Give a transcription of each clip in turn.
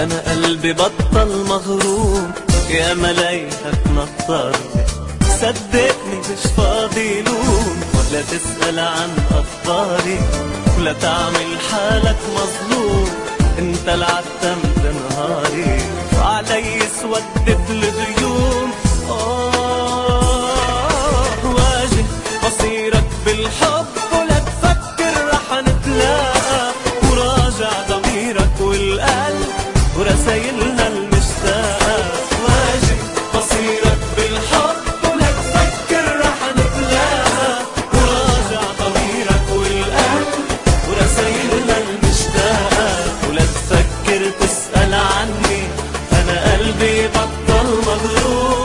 انا قلبي بطل مغروم، يا ملايكك نطرني، صدقني مش فاضي لوم، ولا تسأل عن اخباري، ولا تعمل حالك مظلوم. انت العتمت نهاري، وعلي سودت الغيوم. واجه مصيرك بالحب، ولا تفكر رح نتلاقى، وراجع ضميرك والقلب ورسايلنا المشتاقة. واجه مصيرك بالحب، ولا تفكر رح نتلاقى، وراجع ضميرك والقلب ورسايلنا المشتاقة. ولا تفكر تسأل عني، أنا قلبي بطل مغروم.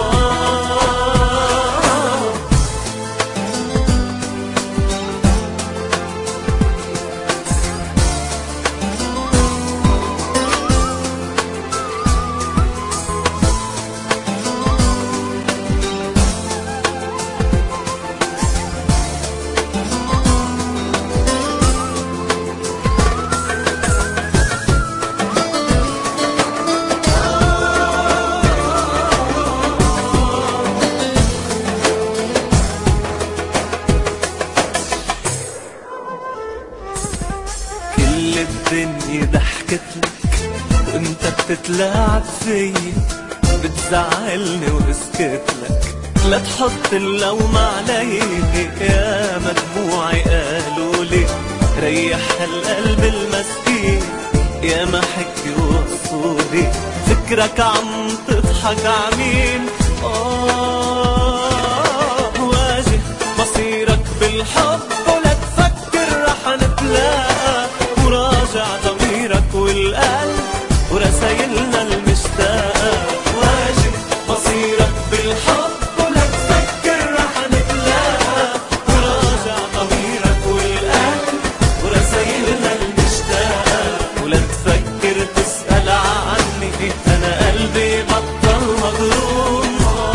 كل الدنيا ضحكتلك وانت بتتلاعب فيي، بتزعلني واسكتلك، لا تحط اللوم علي. يا مدموعي قالولي ريح هالقلب المسكين، يا ما حكي وصولي فكرك عم تضحك عمين. واجه مصيرك بالحب، ولا تفكر رح نتلاقى، وراجع ضميرك والقلب ورسايلنا المشتاقة. واجه مصيرك بالحب، ولا تفكر رح نتلاقى، وراجع ضميرك والقلب ورسايلنا المشتاقة. ولا تفكر تسأل عني، أنا قلبي بطل مغروم.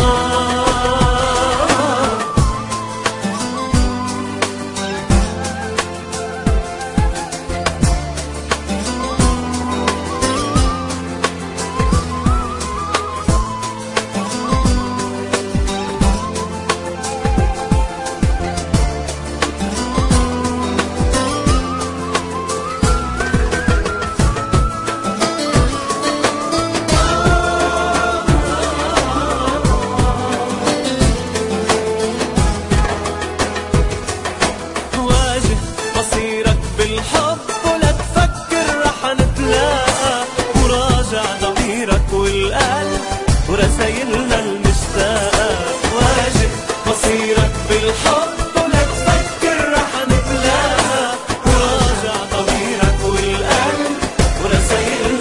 مصيرك بالحب، ولا تفكر رح نتلاقى، وراجع ضميرك والقلب ورسايلنا المشتاقة. واجه مصيرك بالحب، ولا تفكر رح نتلاقى، وراجع ضميرك والقلب ورسايلنا